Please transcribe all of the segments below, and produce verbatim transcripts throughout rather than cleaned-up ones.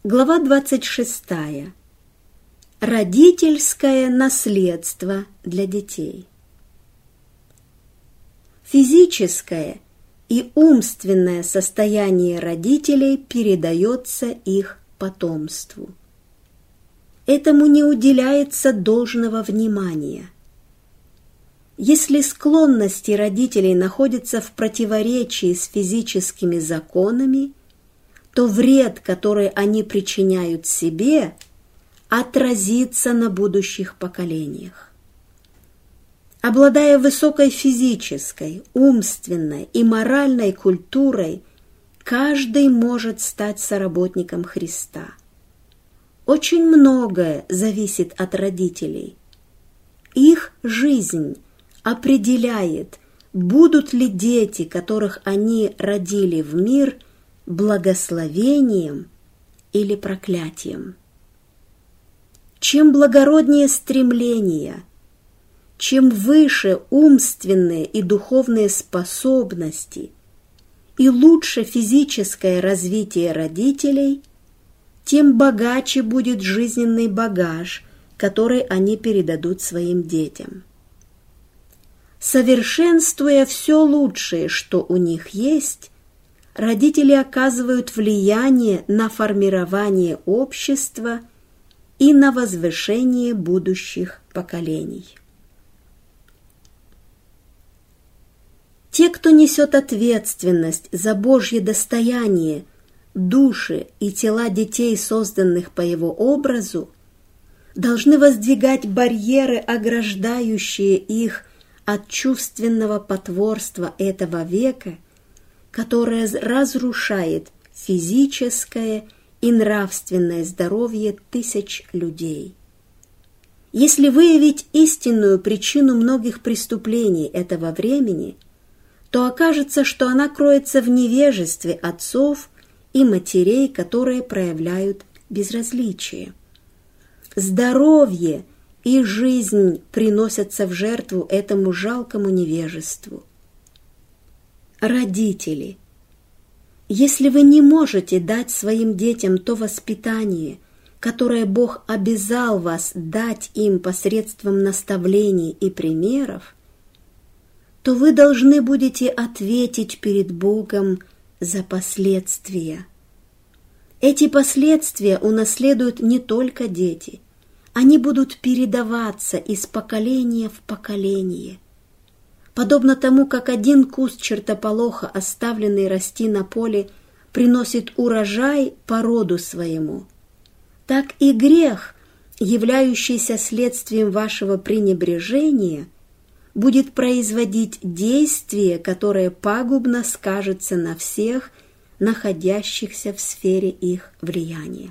Глава двадцать шестая. Родительское наследство для детей. Физическое и умственное состояние родителей передается их потомству. Этому не уделяется должного внимания. Если склонности родителей находятся в противоречии с физическими законами, то вред, который они причиняют себе, отразится на будущих поколениях. Обладая высокой физической, умственной и моральной культурой, каждый может стать соработником Христа. Очень многое зависит от родителей. Их жизнь определяет, будут ли дети, которых они родили в мир, благословением или проклятием. Чем благороднее стремления, чем выше умственные и духовные способности и лучше физическое развитие родителей, тем богаче будет жизненный багаж, который они передадут своим детям. Совершенствуя все лучшее, что у них есть, родители оказывают влияние на формирование общества и на возвышение будущих поколений. Те, кто несет ответственность за Божье достояние, души и тела детей, созданных по Его образу, должны воздвигать барьеры, ограждающие их от чувственного потворства этого века, которое разрушает физическое и нравственное здоровье тысяч людей. Если выявить истинную причину многих преступлений этого времени, то окажется, что она кроется в невежестве отцов и матерей, которые проявляют безразличие. Здоровье и жизнь приносятся в жертву этому жалкому невежеству. Родители, если вы не можете дать своим детям то воспитание, которое Бог обязал вас дать им посредством наставлений и примеров, то вы должны будете ответить перед Богом за последствия. Эти последствия унаследуют не только дети, они будут передаваться из поколения в поколение. Подобно тому, как один куст чертополоха, оставленный расти на поле, приносит урожай по роду своему, так и грех, являющийся следствием вашего пренебрежения, будет производить действие, которое пагубно скажется на всех, находящихся в сфере их влияния.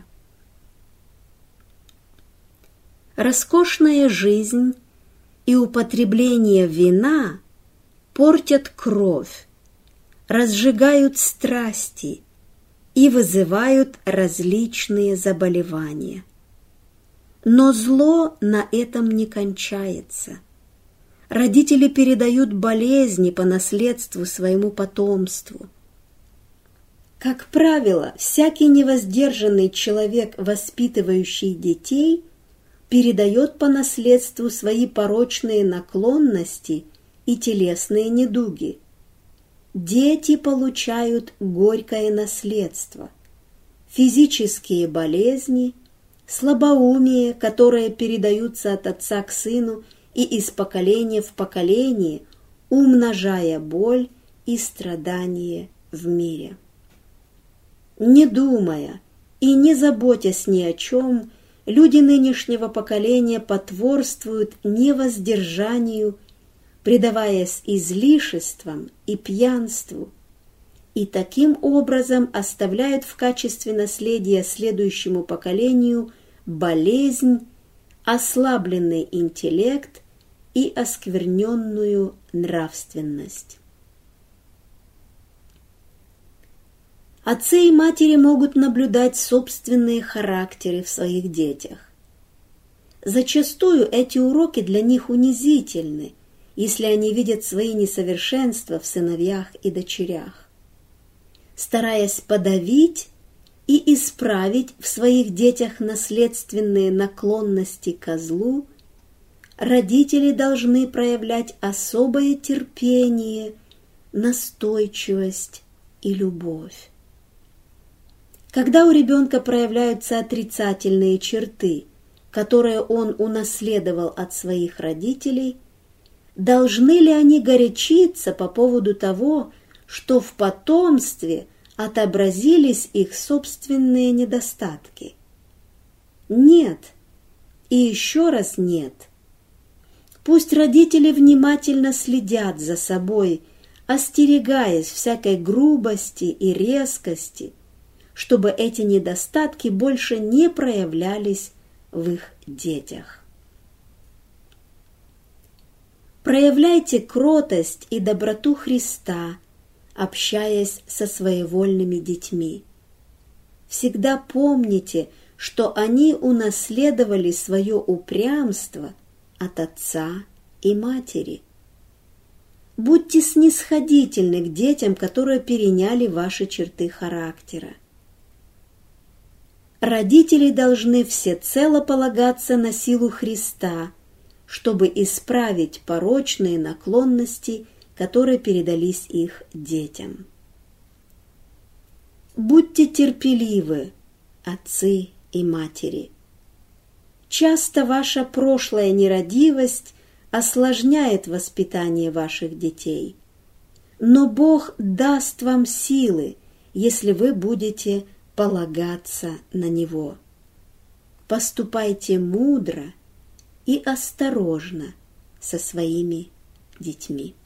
Роскошная жизнь и употребление вина портят кровь, разжигают страсти и вызывают различные заболевания. Но зло на этом не кончается. Родители передают болезни по наследству своему потомству. Как правило, всякий невоздержанный человек, воспитывающий детей, передает по наследству свои порочные наклонности и телесные недуги. Дети получают горькое наследство, физические болезни, слабоумие, которые передаются от отца к сыну и из поколения в поколение, умножая боль и страдания в мире. Не думая и не заботясь ни о чем, люди нынешнего поколения потворствуют невоздержанию, предаваясь излишествам и пьянству, и таким образом оставляют в качестве наследия следующему поколению болезнь, ослабленный интеллект и оскверненную нравственность. Отцы и матери могут наблюдать собственные характеры в своих детях. Зачастую эти уроки для них унизительны, если они видят свои несовершенства в сыновьях и дочерях. Стараясь подавить и исправить в своих детях наследственные наклонности ко злу, родители должны проявлять особое терпение, настойчивость и любовь. Когда у ребенка проявляются отрицательные черты, которые он унаследовал от своих родителей, должны ли они горячиться по поводу того, что в потомстве отобразились их собственные недостатки? Нет, и еще раз нет. Пусть родители внимательно следят за собой, остерегаясь всякой грубости и резкости, чтобы эти недостатки больше не проявлялись в их детях. Проявляйте кротость и доброту Христа, общаясь со своевольными детьми. Всегда помните, что они унаследовали свое упрямство от отца и матери. Будьте снисходительны к детям, которые переняли ваши черты характера. Родители должны всецело полагаться на силу Христа, чтобы исправить порочные наклонности, которые передались их детям. Будьте терпеливы, отцы и матери. Часто ваша прошлая нерадивость осложняет воспитание ваших детей, но Бог даст вам силы, если вы будете полагаться на Него. Поступайте мудро и осторожно со своими детьми.